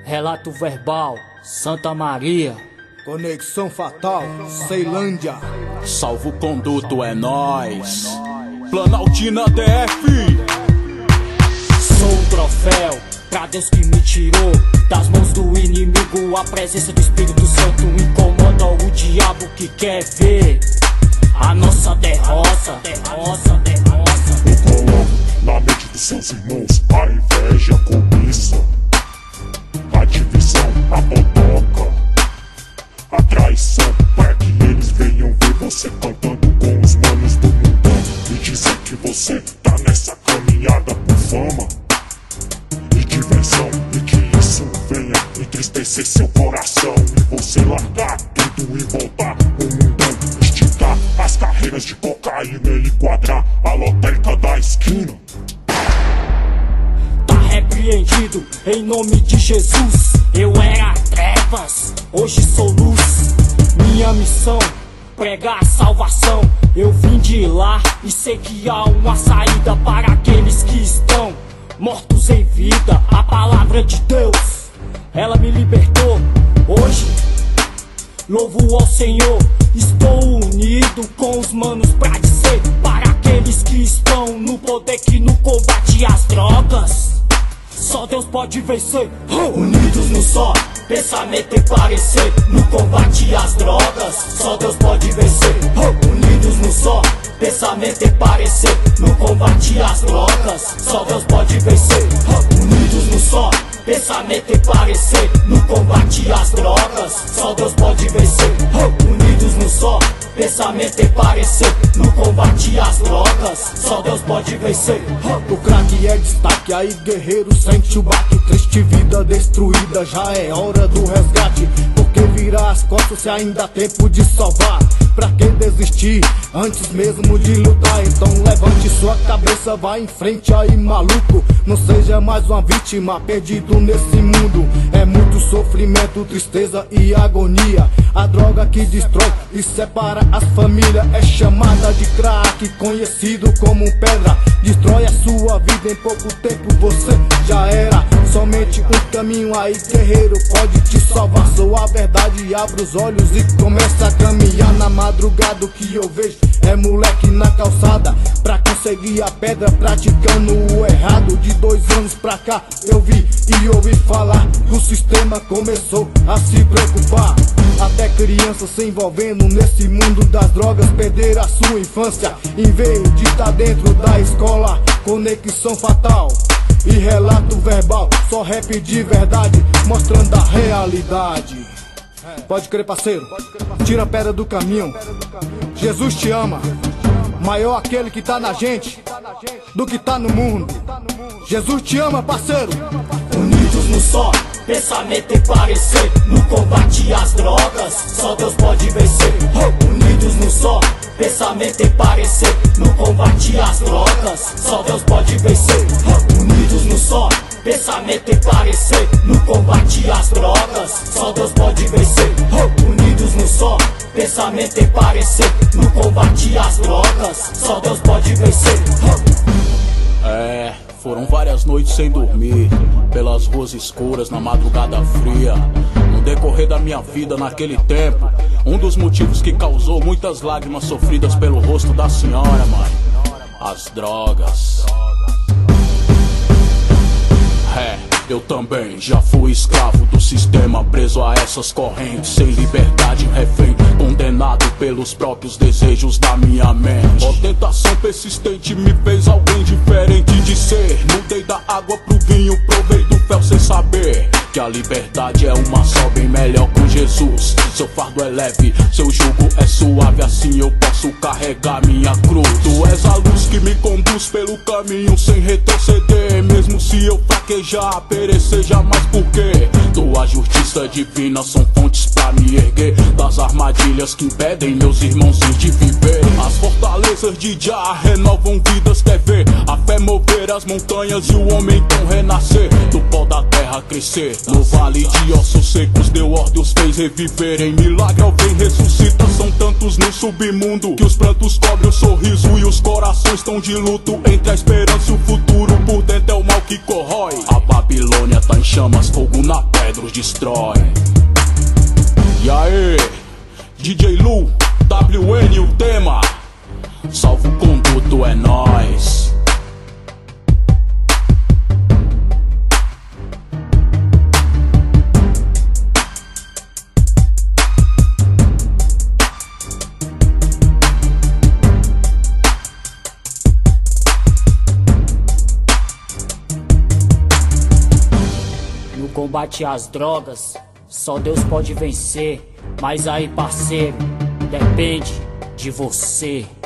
Relato verbal, Santa Maria. Conexão fatal, Ceilândia. Salvo conduto, é nóis. Planaltina DF. Sou um troféu pra Deus que me tirou das mãos do inimigo. A presença do Espírito Santo incomoda o diabo que quer ver a nossa derrota. Eu coloco na mente dos seus irmãos a inveja, a cobiça, a divisão, a bodoca, a traição, para que eles venham ver você cantando com os manos do mundão e dizer que você tá nessa caminhada por fama e diversão, e que isso venha entristecer seu coração e você largar tudo e voltar pro mundão, extintar as carreiras de cocaína e enquadrar a lotérica da esquina. Tá repreendido em nome de Jesus. Eu era trevas, hoje sou luz. Minha missão, pregar a salvação. Eu vim de lá e sei que há uma saída para aqueles que estão mortos em vida. A palavra de Deus, ela me libertou. Hoje, louvo ao Senhor. Estou unido com os manos pra dizer para aqueles que estão no poder que no combate às drogas só Deus pode vencer. Unidos no só pensamento e parecer, no combate às drogas só Deus pode vencer. Unidos no só pensamento e parecer, no combate às drogas só Deus pode vencer. Unidos no só pensamento e parecer, no combate às drogas só Deus pode vencer. Unidos no só pensamento e parecer, no combate às drogas só Deus pode vencer. O craque é destaque, aí guerreiro sente o baque. Triste vida destruída, já é hora do resgate. Porque virar as costas se ainda há tempo de salvar? Pra que desistir antes mesmo de lutar? Então levante sua cabeça, vá em frente aí maluco. Não seja mais uma vítima, perdido nesse mundo. É muito sofrimento, tristeza e agonia. A droga que destrói e separa as famílias é chamada de crack, conhecido como pedra. Destrói a sua vida, em pouco tempo você já era. Somente um caminho aí, guerreiro, pode te salvar. Sou a verdade, abre os olhos e começa a caminhar. Na madrugada o que eu vejo é moleque na calçada pra conseguir a pedra, praticando o errado. De 2 anos pra cá eu vi e ouvi falar que o sistema começou a se preocupar. Até crianças se envolvendo nesse mundo das drogas perderam a sua infância. Em vez de estar dentro da escola, conexão fatal e relato verbal, só rap de verdade, mostrando a realidade. Pode crer, parceiro, tira a pedra do caminho. Jesus te ama, maior aquele que tá na gente do que tá no mundo. Jesus te ama, parceiro. Unidos no só pensamento e parecer, no combate às drogas só Deus pode vencer. Unidos no só pensamento e parecer, no combate às drogas só Deus pode vencer. Unidos no só pensamento e parecer, no combate às drogas só Deus pode vencer. Unidos no só pensamento e parecer, no combate às drogas só Deus pode vencer. Foram várias noites sem dormir, pelas ruas escuras na madrugada fria. No decorrer da minha vida naquele tempo, um dos motivos que causou muitas lágrimas sofridas pelo rosto da senhora, mãe, as drogas. Eu também já fui escravo do sistema, preso a essas correntes, sem liberdade, refém, condenado pelos próprios desejos da minha mente. A tentação persistente me fez alguém diferente de ser. Mudei da água pro vinho, provei do fel sem saber que a liberdade é uma só, bem melhor com Jesus. Seu fardo é leve, seu jugo é suave, assim eu posso carregar minha cruz. Tu és a luz que me conduz pelo caminho sem retroceder. Mesmo se eu fraquejar, perecer jamais, porque tua justiça divina são fontes pra me erguer das armadilhas que impedem meus irmãozinhos de viver. As fortalezas de Jah renovam vidas, quer ver a fé mover as montanhas e o homem então renascer do pó da terra. terra crescer. No vale de ossos secos deu ordem, os fez reviverem. Milagre ao vem ressuscita, são tantos no submundo que os prantos cobrem o sorriso e os corações estão de luto. Entre a esperança e o futuro, por dentro é o mal que corrói. A Babilônia tá em chamas, fogo na pedra os destrói. E aí, DJ Lu, WN o tema, salva o conduto, é nóis. No combate às drogas, só Deus pode vencer. Mas aí, parceiro, depende de você.